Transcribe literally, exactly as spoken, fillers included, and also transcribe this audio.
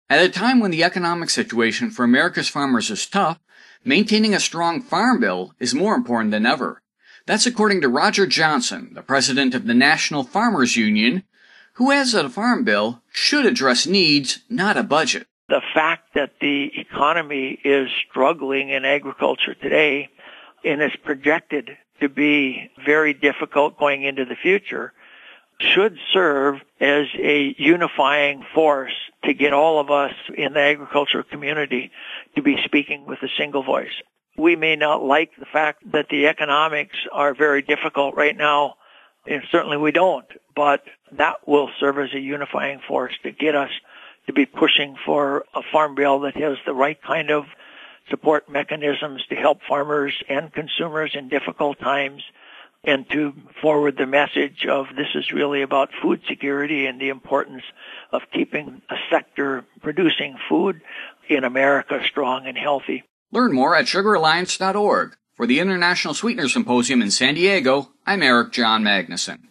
At a time when the economic situation for America's farmers is tough, maintaining a strong farm bill is more important than ever. That's according to Roger Johnson, the president of the National Farmers Union, who adds that a farm bill should address needs, not a budget. The fact that the economy is struggling in agriculture today and is projected to be very difficult going into the future should serve as a unifying force to get all of us in the agriculture community to be speaking with a single voice. We may not like the fact that the economics are very difficult right now, and certainly we don't, but that will serve as a unifying force to get us to be pushing for a farm bill that has the right kind of support mechanisms to help farmers and consumers in difficult times, and to forward the message of this is really about food security and the importance of keeping a sector producing food in America strong and healthy. Learn more at sugar alliance dot org. For the International Sweetener Symposium in San Diego, I'm Eric John Magnuson.